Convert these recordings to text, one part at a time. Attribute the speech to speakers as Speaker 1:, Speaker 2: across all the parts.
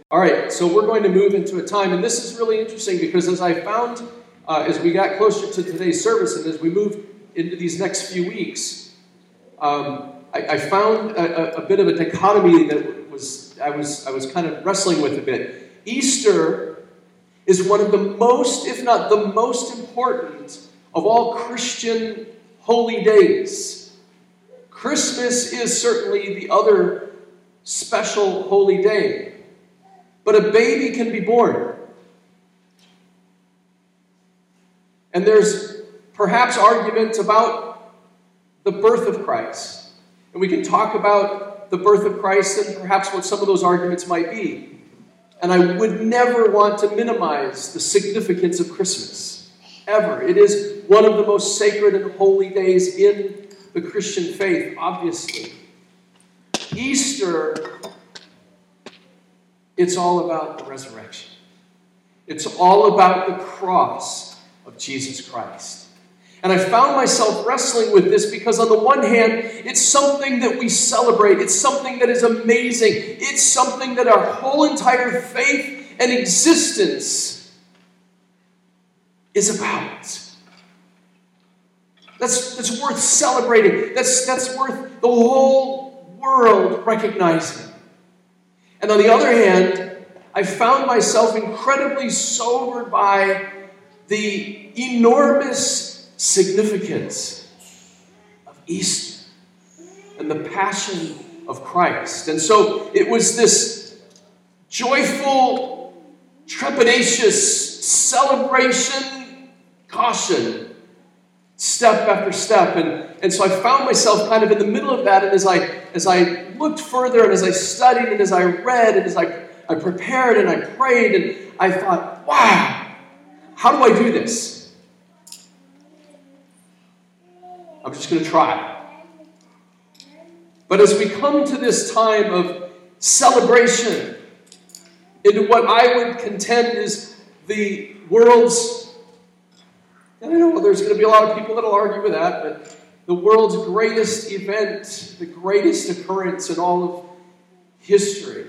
Speaker 1: All right, so we're going to move into a time, and this is really interesting because as I found, as we got closer to today's service and as we move into these next few weeks, I found a bit of a dichotomy that I was kind of wrestling with a bit. Easter is one of the most, if not the most important of all Christian holy days. Christmas is certainly the other special holy day. But a baby can be born. And there's perhaps argument about the birth of Christ. And we can talk about the birth of Christ and perhaps what some of those arguments might be. And I would never want to minimize the significance of Christmas, ever. It is one of the most sacred and holy days in the Christian faith, obviously. Easter, it's all about the resurrection. It's all about the cross of Jesus Christ. And I found myself wrestling with this because on the one hand, it's something that we celebrate. It's something that is amazing. It's something that our whole entire faith and existence is about. That's worth celebrating. That's worth the whole world recognizing. And on the other hand, I found myself incredibly sobered by the enormous significance of Easter and the passion of Christ. And so it was this joyful, trepidatious celebration, caution, step after step. And so I found myself kind of in the middle of that, and as I looked further and as I studied and as I read and as I prepared and I prayed and I thought, wow, how do I do this? I'm just going to try. But as we come to this time of celebration into what I would contend is the world's, and I know there's going to be a lot of people that will argue with that, but the world's greatest event, the greatest occurrence in all of history.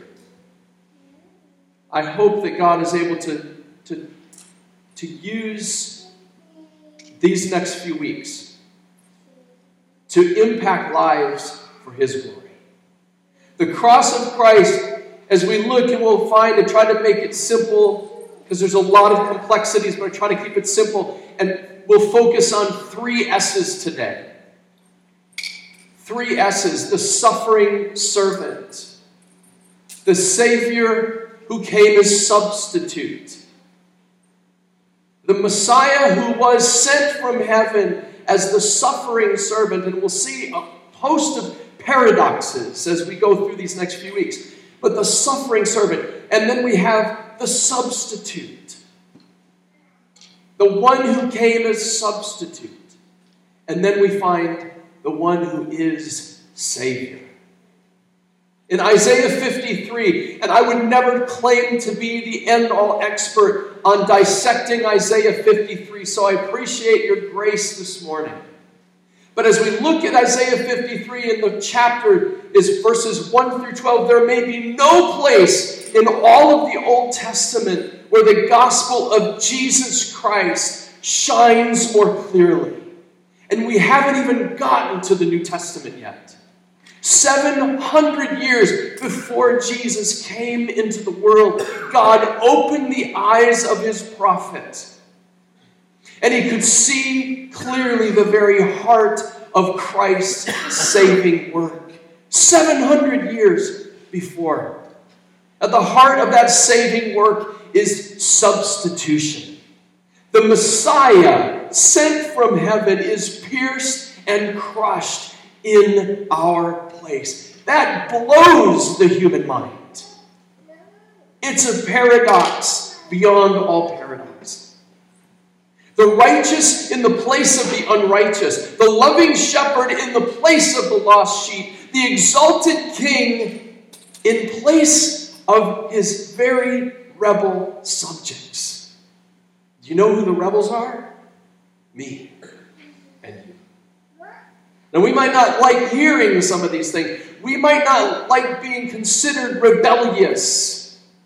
Speaker 1: I hope that God is able to use these next few weeks to impact lives for His glory. The cross of Christ, as we look and we'll find and try to make it simple, because there's a lot of complexities, but I try to keep it simple, and we'll focus on 3 S's today. 3 S's: the suffering servant, the Savior who came as substitute, the Messiah who was sent from heaven as the suffering servant. And we'll see a host of paradoxes as we go through these next few weeks. But the suffering servant, and then we have the substitute, the one who came as substitute, and then we find the one who is Savior. In Isaiah 53, and I would never claim to be the end-all expert on dissecting Isaiah 53, so I appreciate your grace this morning. But as we look at Isaiah 53 in the chapter is verses 1 through 12, there may be no place in all of the Old Testament where the gospel of Jesus Christ shines more clearly. And we haven't even gotten to the New Testament yet. 700 years before Jesus came into the world, God opened the eyes of His prophet. And he could see clearly the very heart of Christ's saving work. 700 years before. At the heart of that saving work is substitution. The Messiah sent from heaven is pierced and crushed in our place. That blows the human mind. It's a paradox beyond all paradox. The righteous in the place of the unrighteous, the loving shepherd in the place of the lost sheep, the exalted king in place of his very rebel subjects. Do you know who the rebels are? Me and you. Now, we might not like hearing some of these things. We might not like being considered rebellious.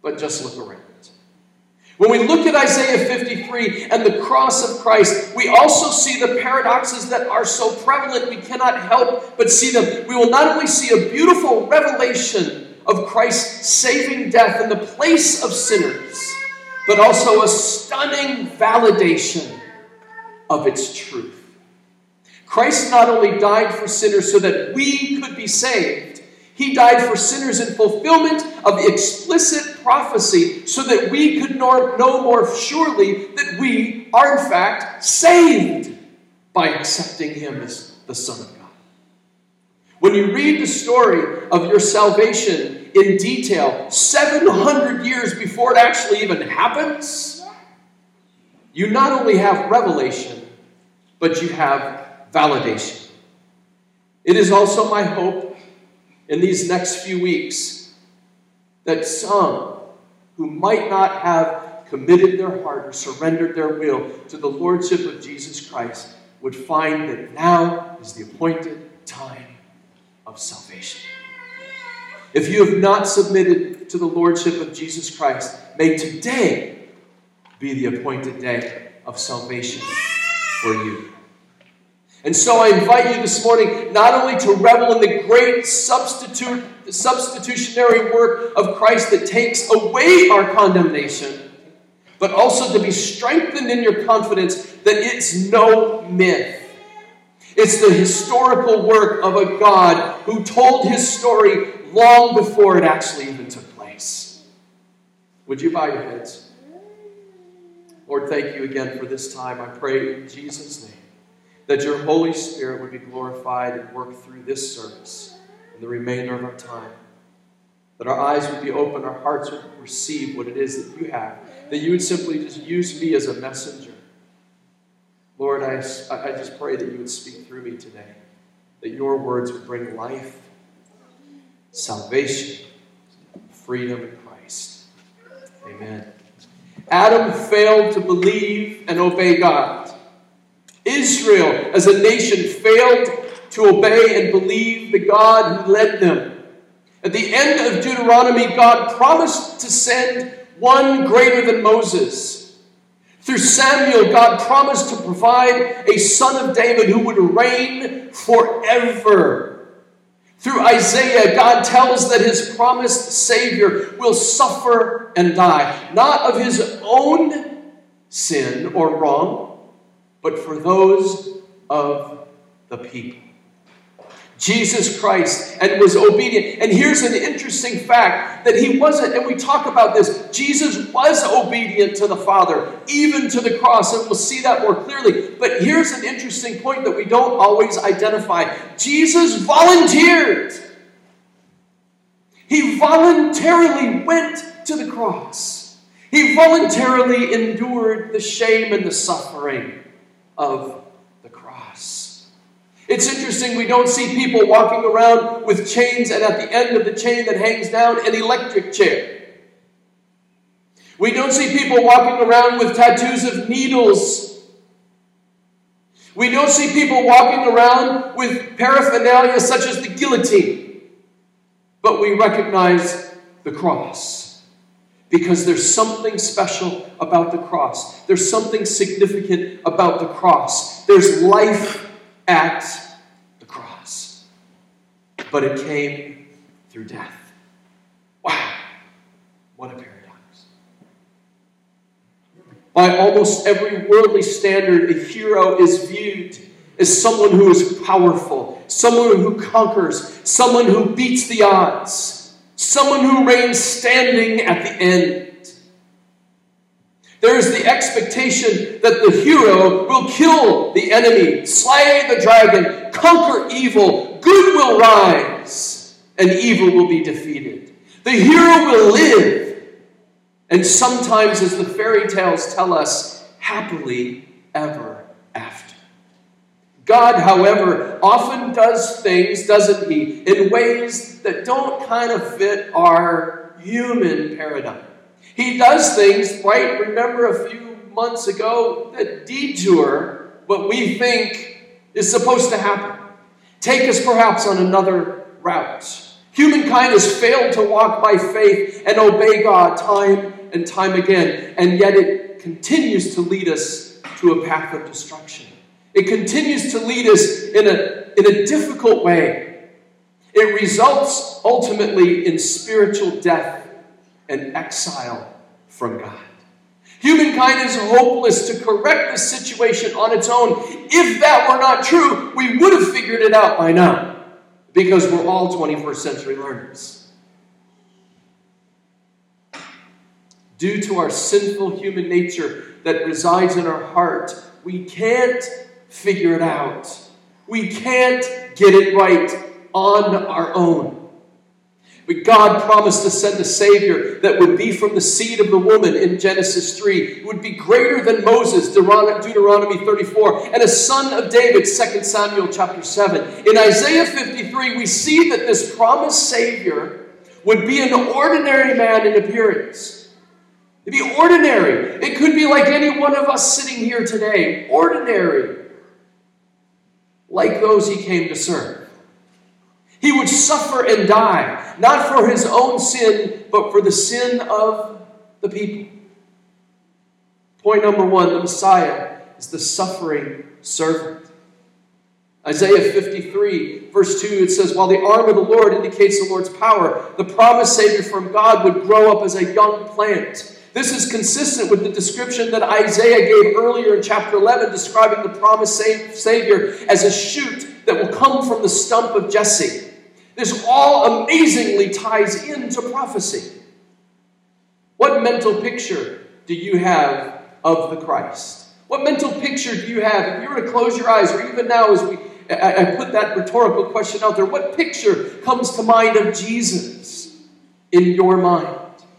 Speaker 1: but just look around. When we look at Isaiah 53 and the cross of Christ, we also see the paradoxes that are so prevalent we cannot help but see them. We will not only see a beautiful revelation of Christ's saving death in the place of sinners, but also a stunning validation of its truth. Christ not only died for sinners so that we could be saved, he died for sinners in fulfillment of the explicit prophecy so that we could know more surely that we are in fact saved by accepting him as the Son of God. When you read the story of your salvation in detail, 700 years before it actually even happens, you not only have revelation, but you have validation. It is also my hope in these next few weeks that some who might not have committed their heart or surrendered their will to the Lordship of Jesus Christ would find that now is the appointed time of salvation. If you have not submitted to the Lordship of Jesus Christ, may today be the appointed day of salvation for you. And so I invite you this morning not only to revel in the great substitutionary work of Christ that takes away our condemnation, but also to be strengthened in your confidence that it's no myth. It's the historical work of a God who told his story long before it actually even took place. Would you bow your heads? Lord, thank you again for this time. I pray in Jesus' name that your Holy Spirit would be glorified and work through this service and the remainder of our time. That our eyes would be open, our hearts would receive what it is that you have. That you would simply just use me as a messenger. Lord, I just pray that you would speak through me today. That your words would bring life, salvation, freedom in Christ. Amen. Adam failed to believe and obey God. Israel, as a nation, failed to obey and believe the God who led them. At the end of Deuteronomy, God promised to send one greater than Moses. Through Samuel, God promised to provide a son of David who would reign forever. Through Isaiah, God tells that his promised Savior will suffer and die, not of his own sin or wrong, but for those of the people. Jesus Christ and was obedient. And here's an interesting fact that he wasn't, and we talk about this, Jesus was obedient to the Father, even to the cross, and we'll see that more clearly. But here's an interesting point that we don't always identify. Jesus volunteered. He voluntarily went to the cross. He voluntarily endured the shame and the suffering of the cross. It's interesting, we don't see people walking around with chains and at the end of the chain that hangs down an electric chair. We don't see people walking around with tattoos of needles. We don't see people walking around with paraphernalia such as the guillotine. But we recognize the cross. Because there's something special about the cross. There's something significant about the cross. There's life at the cross. But it came through death. Wow. What a paradox. By almost every worldly standard, a hero is viewed as someone who is powerful, someone who conquers, someone who beats the odds. Someone who reigns standing at the end. There is the expectation that the hero will kill the enemy, slay the dragon, conquer evil, good will rise, and evil will be defeated. The hero will live, and sometimes, as the fairy tales tell us, happily ever after. God, however, often does things, doesn't he, in ways that don't kind of fit our human paradigm. He does things, right? Remember a few months ago that detour what we think is supposed to happen. Take us perhaps on another route. Humankind has failed to walk by faith and obey God time and time again, and yet it continues to lead us to a path of destruction. It continues to lead us in a difficult way. It results ultimately in spiritual death and exile from God. Humankind is hopeless to correct the situation on its own. If that were not true, we would have figured it out by now, because we're all 21st century learners. Due to our sinful human nature that resides in our heart, we can't figure it out. We can't get it right on our own. But God promised to send a Savior that would be from the seed of the woman in Genesis 3. It would be greater than Moses, Deuteronomy 34, and a son of David, 2 Samuel chapter 7. In Isaiah 53, we see that this promised Savior would be an ordinary man in appearance. It'd be ordinary. It could be like any one of us sitting here today. Ordinary. Like those he came to serve. He would suffer and die, not for his own sin, but for the sin of the people. Point number one, the Messiah is the suffering servant. Isaiah 53, verse 2, it says, while the arm of the Lord indicates the Lord's power, the promised Savior from God would grow up as a young plant. This is consistent with the description that Isaiah gave earlier in chapter 11, describing the promised Savior as a shoot that will come from the stump of Jesse. This all amazingly ties into prophecy. What mental picture do you have of the Christ? What mental picture do you have? If you were to close your eyes, or even now as I put that rhetorical question out there, what picture comes to mind of Jesus in your mind?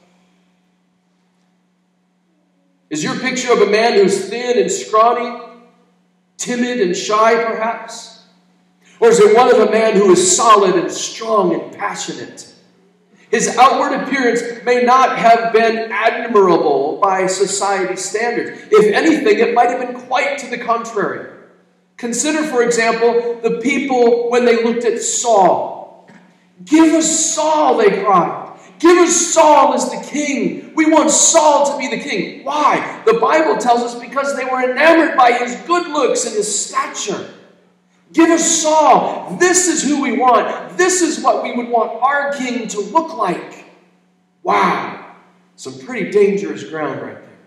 Speaker 1: Is your picture of a man who's thin and scrawny, timid and shy perhaps? Or is it one of a man who is solid and strong and passionate? His outward appearance may not have been admirable by society's standards. If anything, it might have been quite to the contrary. Consider, for example, the people when they looked at Saul. Give us Saul, they cried. Give us Saul as the king. We want Saul to be the king. Why? The Bible tells us because they were enamored by his good looks and his stature. Give us Saul. This is who we want. This is what we would want our king to look like. Wow. Some pretty dangerous ground right there.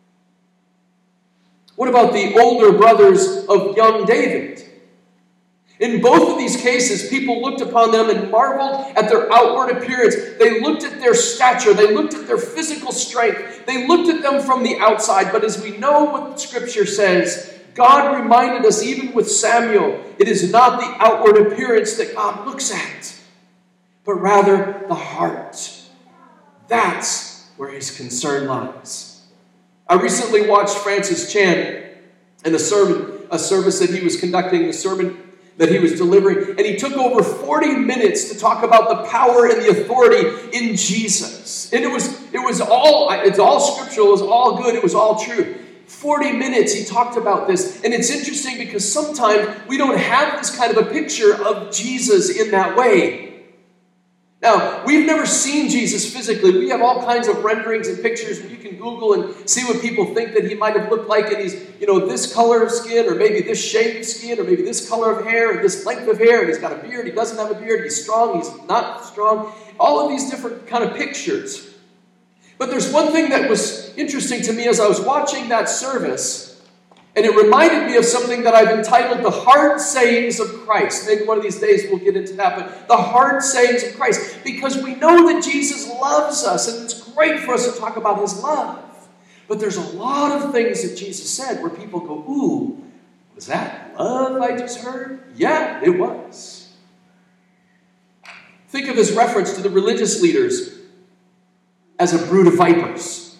Speaker 1: What about the older brothers of young David? In both of these cases, people looked upon them and marveled at their outward appearance. They looked at their stature. They looked at their physical strength. They looked at them from the outside. But as we know what Scripture says, God reminded us, even with Samuel, it is not the outward appearance that God looks at, but rather the heart. That's where his concern lies. I recently watched Francis Chan in a service that he was conducting, a sermon that he was delivering, and he took over 40 minutes to talk about the power and the authority in Jesus. And it's all scriptural, it was all good, it was all true. 40 minutes he talked about this. And it's interesting because sometimes we don't have this kind of a picture of Jesus in that way. Now, we've never seen Jesus physically. We have all kinds of renderings and pictures, and you can Google and see what people think that he might have looked like. And he's, this color of skin, or maybe this shape of skin, or maybe this color of hair, or this length of hair, and he's got a beard, he doesn't have a beard, he's strong, he's not strong. All of these different kind of pictures. But there's one thing that was interesting to me as I was watching that service, and it reminded me of something that I've entitled The Hard Sayings of Christ. Maybe one of these days we'll get into that, but the hard sayings of Christ. Because we know that Jesus loves us, and it's great for us to talk about his love. But there's a lot of things that Jesus said where people go, ooh, was that love I just heard? Yeah, it was. Think of his reference to the religious leaders as a brood of vipers.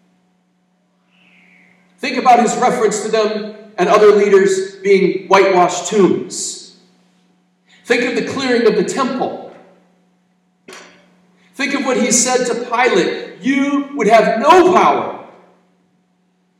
Speaker 1: Think about his reference to them and other leaders being whitewashed tombs. Think of the clearing of the temple. Think of what he said to Pilate. You would have no power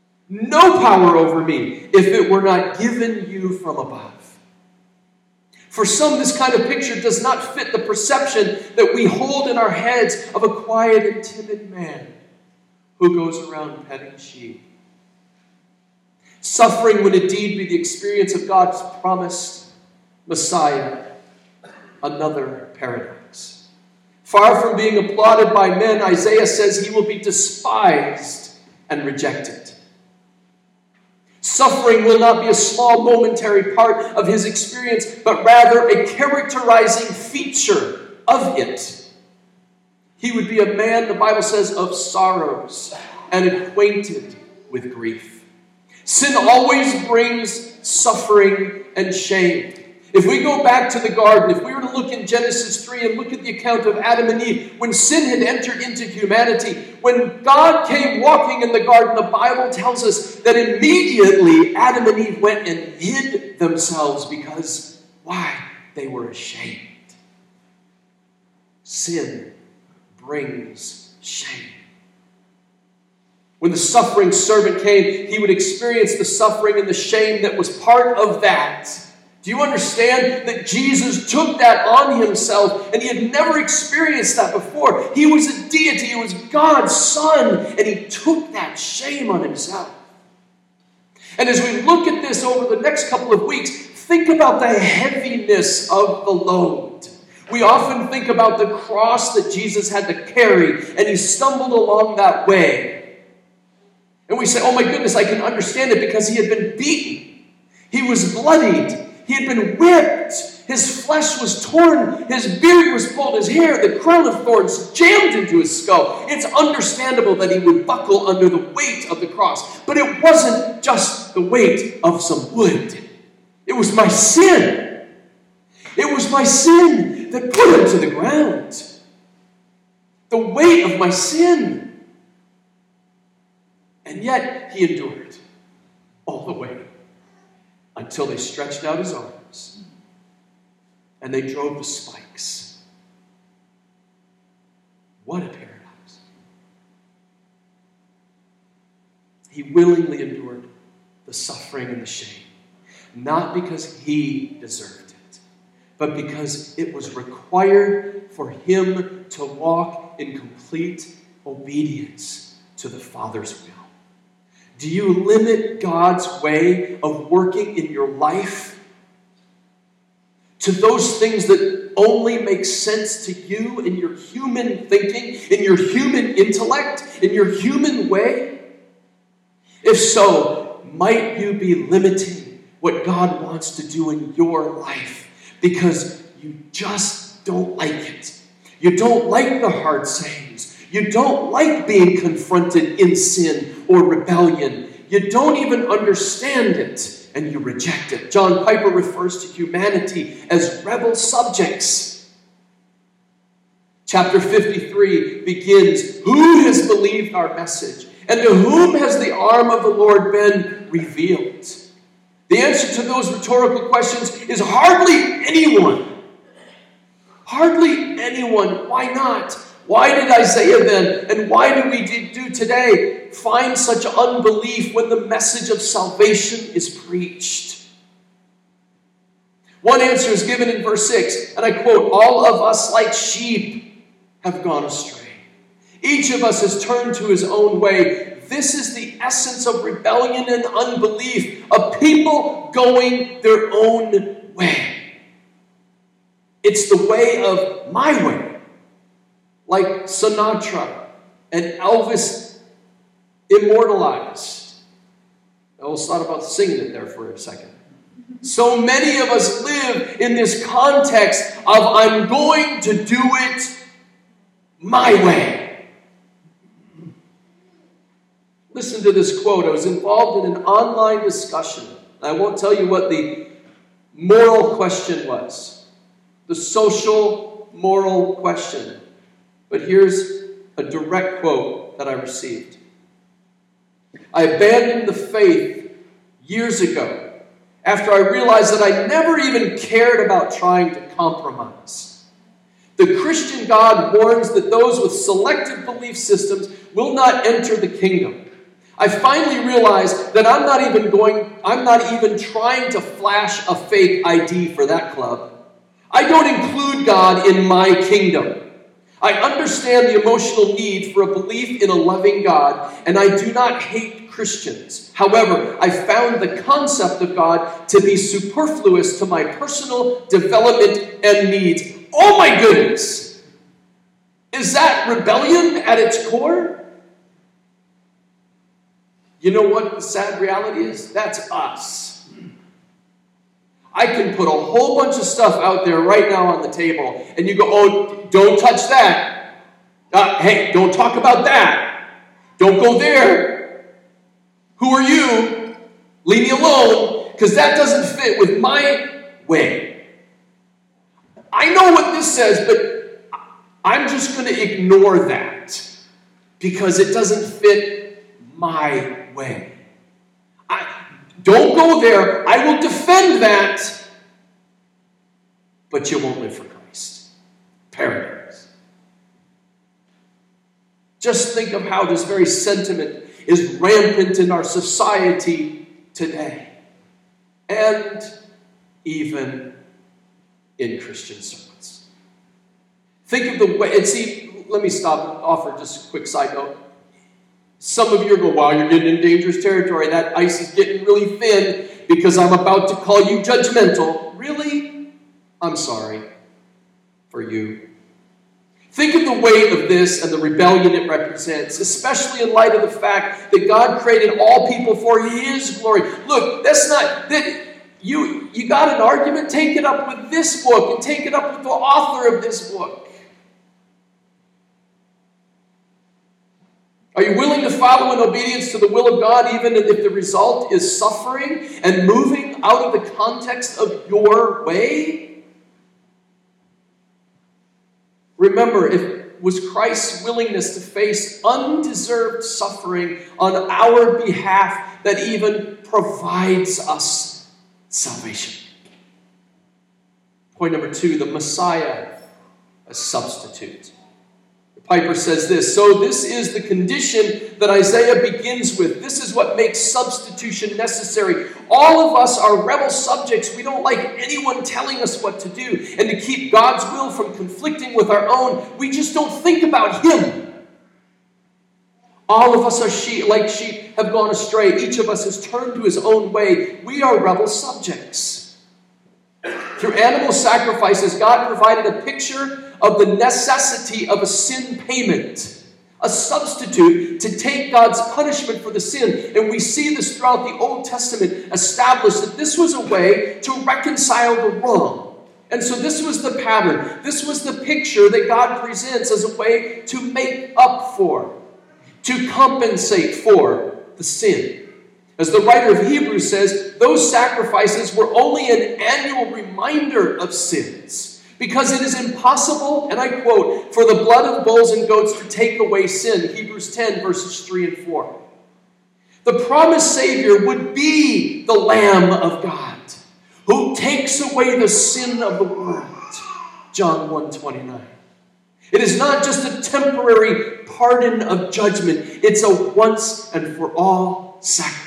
Speaker 1: over me if it were not given you from above. For some, this kind of picture does not fit the perception that we hold in our heads of a quiet and timid man who goes around petting sheep. Suffering would indeed be the experience of God's promised Messiah, another paradox. Far from being applauded by men, Isaiah says he will be despised and rejected. Suffering will not be a small momentary part of his experience, but rather a characterizing feature of it. He would be a man, the Bible says, of sorrows and acquainted with grief. Sin always brings suffering and shame. If we go back to the garden, if we were to look in Genesis 3 and look at the account of Adam and Eve, when sin had entered into humanity, when God came walking in the garden, the Bible tells us that immediately Adam and Eve went and hid themselves because, why? They were ashamed. Sin brings shame. When the suffering servant came, he would experience the suffering and the shame that was part of that. Do you understand that Jesus took that on himself, and he had never experienced that before? He was a deity. He was God's son, and he took that shame on himself. And as we look at this over the next couple of weeks, think about the heaviness of the load. We often think about the cross that Jesus had to carry, and he stumbled along that way. And we say, oh my goodness, I can understand it because he had been beaten. He was bloodied. He had been whipped. His flesh was torn. His beard was pulled. His hair, the crown of thorns, jammed into his skull. It's understandable that he would buckle under the weight of the cross. But it wasn't just the weight of some wood. It was my sin. It was my sin that put him to the ground. The weight of my sin. And yet he endured all the way. Until they stretched out his arms and they drove the spikes. What a paradox. He willingly endured the suffering and the shame, not because he deserved it, but because it was required for him to walk in complete obedience to the Father's will. Do you limit God's way of working in your life to those things that only make sense to you in your human thinking, in your human intellect, in your human way? If so, might you be limiting what God wants to do in your life because you just don't like it? You don't like the hard sayings. You don't like being confronted in sin or rebellion. You don't even understand it, and you reject it. John Piper refers to humanity as rebel subjects. Chapter 53 begins, "Who has believed our message? And to whom has the arm of the Lord been revealed?" The answer to those rhetorical questions is hardly anyone. Hardly anyone. Why not? Why did Isaiah then, and why do we do today, find such unbelief when the message of salvation is preached? One answer is given in verse 6, and I quote, "All of us like sheep have gone astray. Each of us has turned to his own way." This is the essence of rebellion and unbelief, a people going their own way. It's the way of my way. Like Sinatra and Elvis immortalized. I almost thought about singing it there for a second. So many of us live in this context of I'm going to do it my way. Listen to this quote. I was involved in an online discussion. I won't tell you what the moral question was. The social moral question. But here's a direct quote that I received. "I abandoned the faith years ago after I realized that I never even cared about trying to compromise. The Christian God warns that those with selective belief systems will not enter the kingdom. I finally realized that I'm not even trying to flash a fake ID for that club. I don't include God in my kingdom. I understand the emotional need for a belief in a loving God, and I do not hate Christians. However, I found the concept of God to be superfluous to my personal development and needs. Oh my goodness! Is that rebellion at its core? You know what the sad reality is? That's us. I can put a whole bunch of stuff out there right now on the table, and you go, oh, don't touch that. Hey, don't talk about that. Don't go there. Who are you? Leave me alone, because that doesn't fit with my way. I know what this says, but I'm just going to ignore that, because it doesn't fit my way. Don't go there. I will defend that. But you won't live for Christ. Paradise. Just think of how this very sentiment is rampant in our society today. And even in Christian circles. Think of the way, and see, let me stop and offer just a quick side note. Some of you go, wow, you're getting in dangerous territory. That ice is getting really thin because I'm about to call you judgmental. Really? I'm sorry for you. Think of the weight of this and the rebellion it represents, especially in light of the fact that God created all people for His glory. Look, that's not that you got an argument, take it up with this book and take it up with the author of this book. Are you willing to follow in obedience to the will of God even if the result is suffering and moving out of the context of your way? Remember, it was Christ's willingness to face undeserved suffering on our behalf that even provides us salvation. Point number 2, the Messiah, a substitute. Piper says this, so this is the condition that Isaiah begins with. This is what makes substitution necessary. All of us are rebel subjects. We don't like anyone telling us what to do. And to keep God's will from conflicting with our own, we just don't think about Him. All of us are sheep, like sheep have gone astray. Each of us has turned to his own way. We are rebel subjects. Through animal sacrifices, God provided a picture of the necessity of a sin payment, a substitute to take God's punishment for the sin. And we see this throughout the Old Testament established that this was a way to reconcile the wrong. And so this was the pattern. This was the picture that God presents as a way to make up for, to compensate for the sin. As the writer of Hebrews says, those sacrifices were only an annual reminder of sins, because it is impossible, and I quote, for the blood of bulls and goats to take away sin, Hebrews 10, verses 3 and 4. The promised Savior would be the Lamb of God, who takes away the sin of the world, John 1:29. It is not just a temporary pardon of judgment, it's a once and for all sacrifice.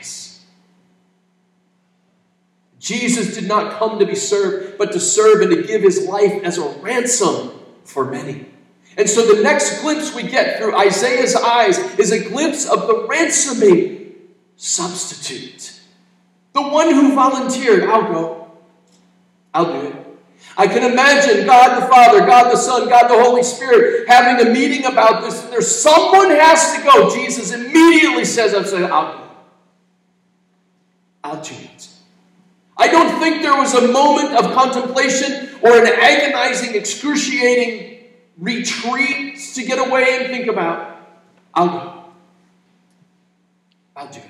Speaker 1: Jesus did not come to be served, but to serve and to give his life as a ransom for many. And so the next glimpse we get through Isaiah's eyes is a glimpse of the ransoming substitute. The one who volunteered, I'll go. I'll do it. I can imagine God the Father, God the Son, God the Holy Spirit having a meeting about this. And there's someone has to go. Jesus immediately says, I'll go. I'll do it. I don't think there was a moment of contemplation or an agonizing, excruciating retreat to get away and think about. I'll go. I'll do it.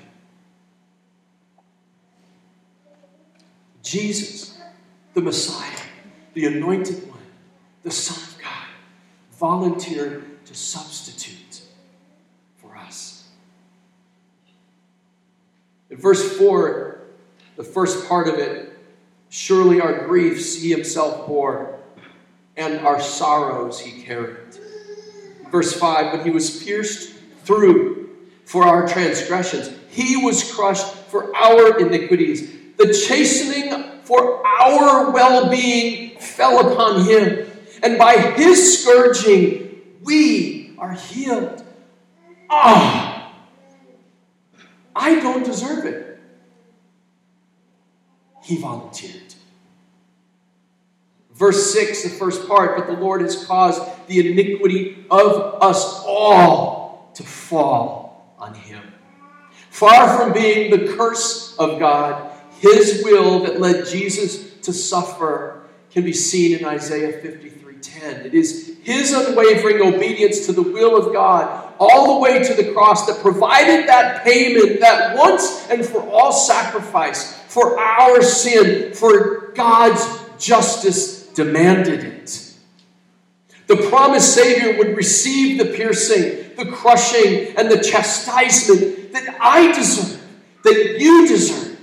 Speaker 1: Jesus, the Messiah, the Anointed One, the Son of God, volunteered to substitute for us. In verse 4, the first part of it, surely our griefs he himself bore, and our sorrows he carried. Verse 5, but he was pierced through for our transgressions. He was crushed for our iniquities. The chastening for our well-being fell upon him, and by his scourging we are healed. I don't deserve it. He volunteered. Verse 6, the first part, but the Lord has caused the iniquity of us all to fall on him. Far from being the curse of God, his will that led Jesus to suffer can be seen in Isaiah 53:10. It is his unwavering obedience to the will of God all the way to the cross that provided that payment, that once and for all sacrifice for our sin, for God's justice demanded it. The promised Savior would receive the piercing, the crushing, and the chastisement that I deserve, that you deserve.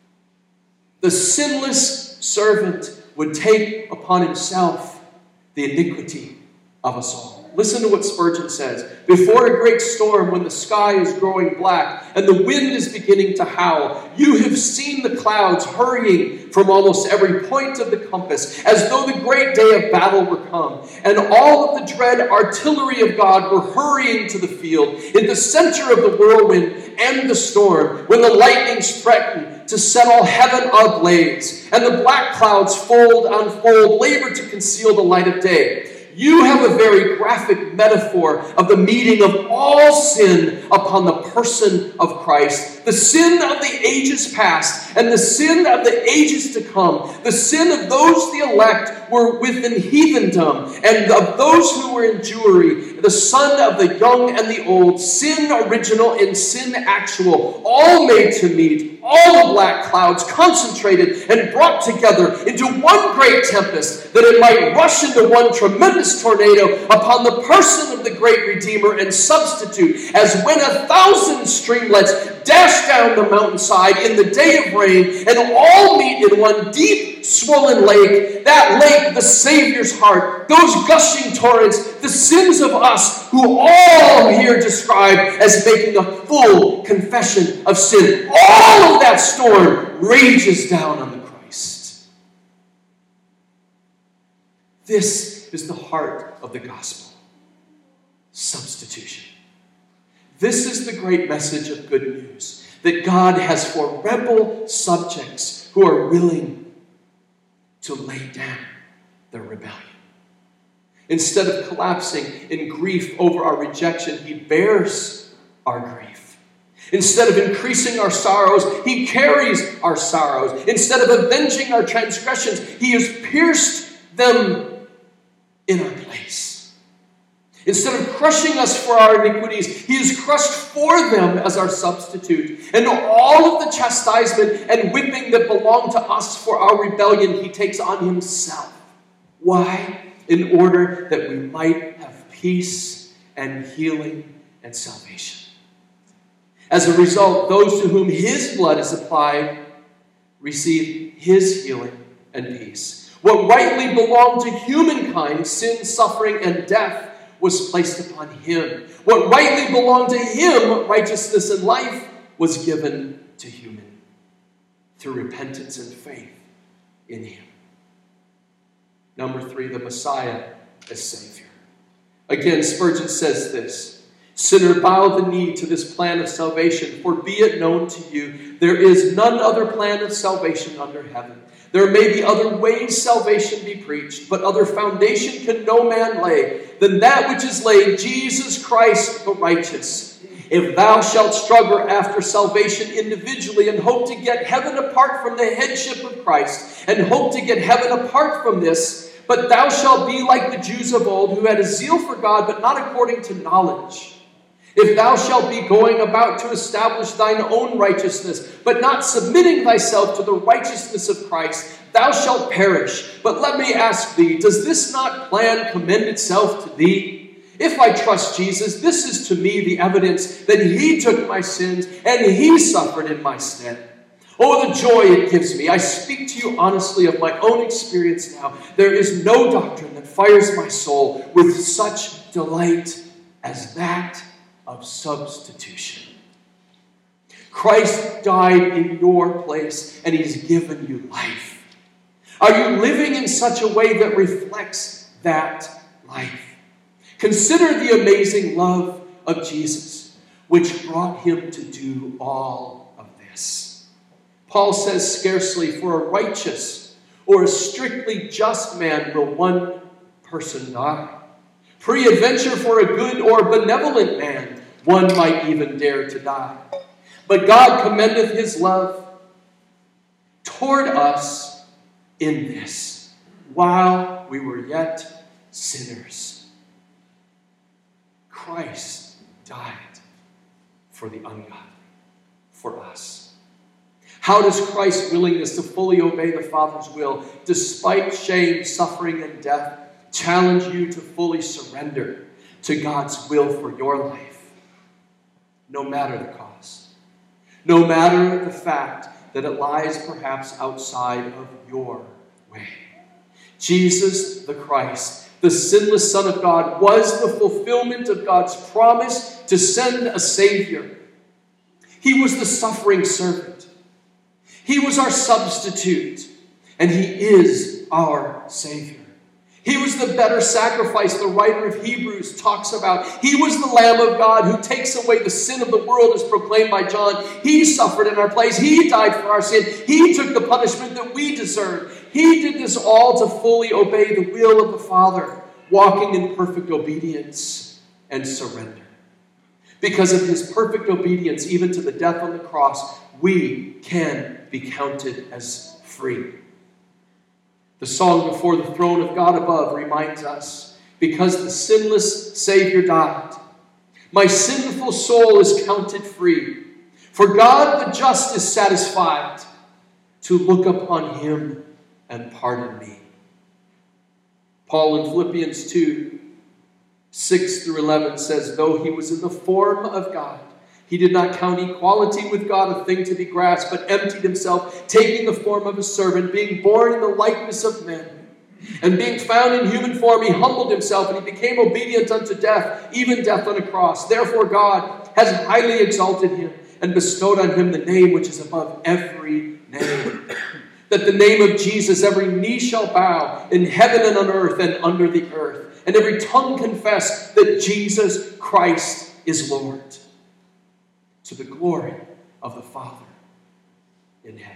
Speaker 1: The sinless servant would take upon himself the iniquity of us all. Listen to what Spurgeon says. Before a great storm, when the sky is growing black and the wind is beginning to howl, you have seen the clouds hurrying from almost every point of the compass, as though the great day of battle were come, and all of the dread artillery of God were hurrying to the field, in the center of the whirlwind and the storm, when the lightnings threaten to set all heaven ablaze, and the black clouds fold on fold labor to conceal the light of day. You have a very graphic metaphor of the meeting of all sin upon the person of Christ. The sin of the ages past and the sin of the ages to come. The sin of those the elect were within heathendom, and of those who were in Jewry, the son of the young and the old, sin original and sin actual, all made to meet, all the black clouds concentrated and brought together into one great tempest, that it might rush into one tremendous tornado upon the person of the great Redeemer and substitute, as when 1,000 streamlets dash down the mountainside in the day of rain, and all meet in one deep swollen lake, that lake, the Savior's heart, those gushing torrents, the sins of us, who all here describe as making a full confession of sin. All of that storm rages down on the Christ. This is the heart of the gospel. Substitution. This is the great message of good news, that God has for rebel subjects who are willing to lay down their rebellion. Instead of collapsing in grief over our rejection, he bears our grief. Instead of increasing our sorrows, he carries our sorrows. Instead of avenging our transgressions, he has pierced them in our place. Instead of crushing us for our iniquities, he is crushed for them as our substitute. And all of the chastisement and whipping that belong to us for our rebellion, he takes on himself. Why? In order that we might have peace and healing and salvation. As a result, those to whom his blood is applied receive his healing and peace. What rightly belonged to humankind, sin, suffering, and death, was placed upon him. What rightly belonged to him, righteousness and life, was given to human through repentance and faith in him. Number 3, the Messiah as Savior. Again, Spurgeon says this: "Sinner, bow the knee to this plan of salvation, for be it known to you, there is none other plan of salvation under heaven. There may be other ways salvation be preached, but other foundation can no man lay than that which is laid, Jesus Christ the righteous. If thou shalt struggle after salvation individually and hope to get heaven apart from the headship of Christ, and hope to get heaven apart from this, but thou shalt be like the Jews of old, who had a zeal for God, but not according to knowledge. If thou shalt be going about to establish thine own righteousness, but not submitting thyself to the righteousness of Christ, thou shalt perish. But let me ask thee, does this not plan commend itself to thee? If I trust Jesus, this is to me the evidence that he took my sins and he suffered in my stead. Oh, the joy it gives me. I speak to you honestly of my own experience now. There is no doctrine that fires my soul with such delight as that of substitution. Christ died in your place, and he's given you life. Are you living in such a way that reflects that life? Consider the amazing love of Jesus, which brought him to do all of this. Paul says, scarcely for a righteous or a strictly just man will one person die. Peradventure for a good or benevolent man, one might even dare to die. But God commendeth his love toward us in this, while we were yet sinners, Christ died for the ungodly, for us. How does Christ's willingness to fully obey the Father's will, despite shame, suffering, and death, challenge you to fully surrender to God's will for your life, no matter the cost, no matter the fact that it lies perhaps outside of your way? Jesus the Christ, the sinless Son of God, was the fulfillment of God's promise to send a Savior. He was the suffering servant. He was our substitute, and he is our Savior. He was the better sacrifice the writer of Hebrews talks about. He was the Lamb of God who takes away the sin of the world as proclaimed by John. He suffered in our place. He died for our sin. He took the punishment that we deserved. He did this all to fully obey the will of the Father, walking in perfect obedience and surrender. Because of his perfect obedience, even to the death on the cross, we can be counted as free. The song Before the Throne of God Above reminds us, because the sinless Savior died, my sinful soul is counted free. For God the just is satisfied to look upon him and pardon me. Paul in Philippians 2, 6 through 11 says, though he was in the form of God, he did not count equality with God a thing to be grasped, but emptied himself, taking the form of a servant, being born in the likeness of men. And being found in human form, he humbled himself, and he became obedient unto death, even death on a cross. Therefore God has highly exalted him, and bestowed on him the name which is above every name. That the name of Jesus every knee shall bow, in heaven and on earth and under the earth, and every tongue confess that Jesus Christ is Lord, to the glory of the Father in heaven.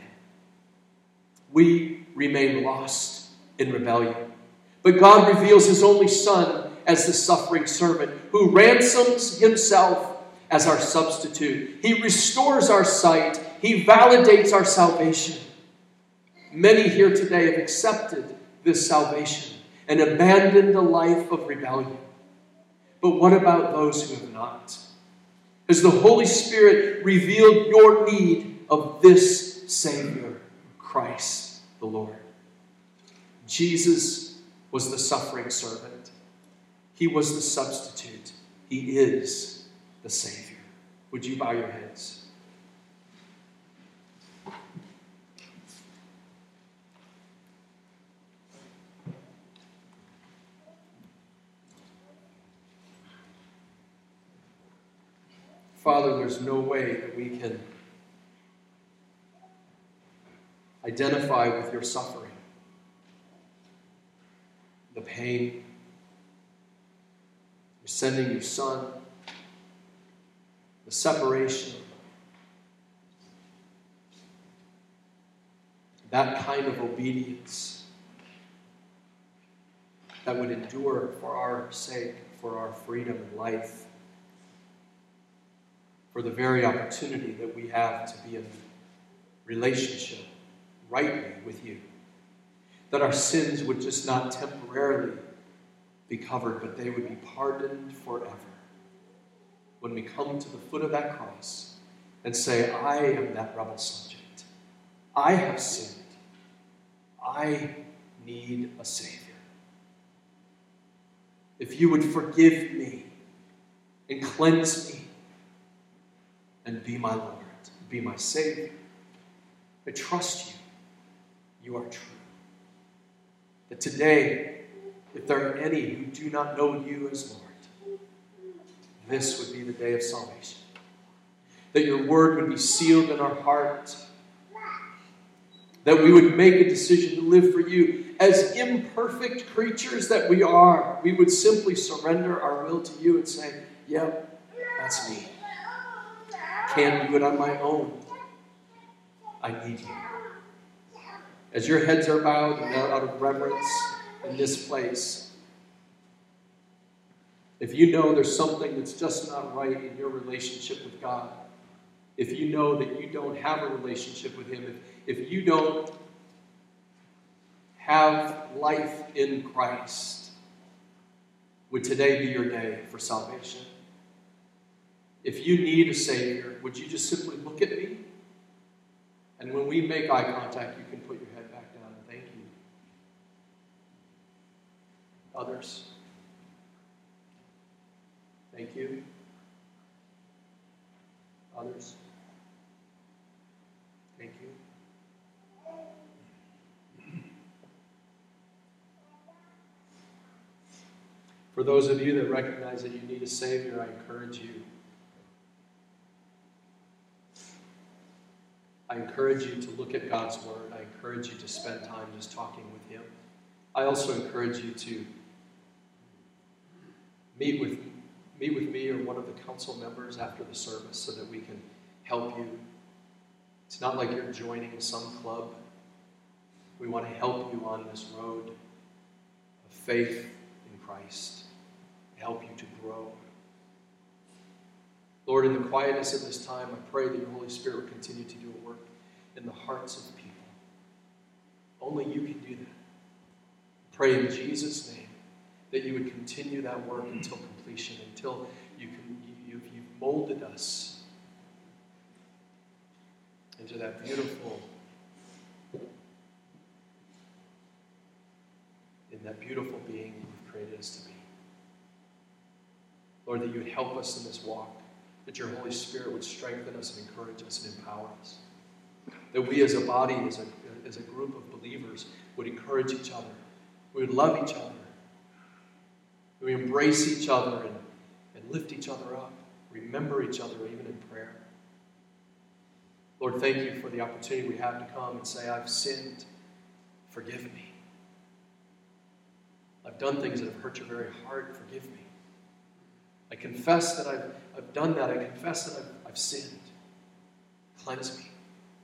Speaker 1: We remain lost in rebellion, but God reveals his only Son as the suffering servant who ransoms himself as our substitute. He restores our sight. He validates our salvation. Many here today have accepted this salvation and abandoned a life of rebellion. But what about those who have not? Has the Holy Spirit revealed your need of this Savior, Christ the Lord? Jesus was the suffering servant. He was the substitute. He is the Savior. Would you bow your heads? Father, there's no way that we can identify with your suffering, the pain, you're sending your Son, the separation, that kind of obedience that would endure for our sake, for our freedom and life, for the very opportunity that we have to be in relationship rightly with you. That our sins would just not temporarily be covered, but they would be pardoned forever. When we come to the foot of that cross and say, I am that rebel subject. I have sinned. I need a Savior. If you would forgive me and cleanse me and be my Lord, be my Savior, I trust you. You are true. That today, if there are any who do not know you as Lord, this would be the day of salvation. That your word would be sealed in our heart. that we would make a decision to live for you. As imperfect creatures that we are, we would simply surrender our will to you and say, yep, that's me. I can't do it on my own. I need you. As your heads are bowed and out of reverence in this place, if you know there's something that's just not right in your relationship with God, if you know that you don't have a relationship with Him, if you don't have life in Christ, would today be your day for salvation? If you need a Savior, would you just simply look at me? And when we make eye contact, you can put your head back down and thank you. Others, thank you. Others, thank you. For those of you that recognize that you need a Savior, I encourage you. I encourage you to look at God's Word. I encourage you to spend time just talking with Him. I also encourage you to meet with me or one of the council members after the service so that we can help you. It's not like you're joining some club. We want to help you on this road of faith in Christ. Help you to grow. Lord, in the quietness of this time, I pray that your Holy Spirit would continue to do a work in the hearts of people. Only you can do that. Pray in Jesus' name that you would continue that work until completion, until you've molded us into that beautiful being you've created us to be. Lord, that you would help us in this walk, that your Holy Spirit would strengthen us and encourage us and empower us, that we as a body, as a group of believers, would encourage each other, we would love each other, we would embrace each other and lift each other up, remember each other even in prayer. Lord, thank you for the opportunity we have to come and say, I've sinned, forgive me. I've done things that have hurt your very heart, forgive me. I confess that I've done that. I confess that I've sinned. Cleanse me.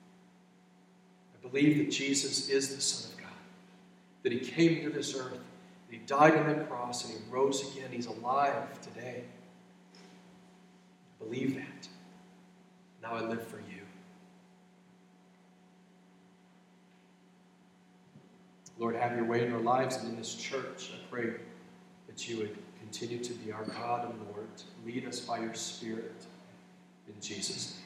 Speaker 1: I believe that Jesus is the Son of God, that He came to this earth, that He died on the cross, and He rose again. He's alive today. I believe that. Now I live for you. Lord, have your way in our lives and in this church. I pray that you would continue to be our God and Lord. Lead us by your Spirit. In Jesus' name.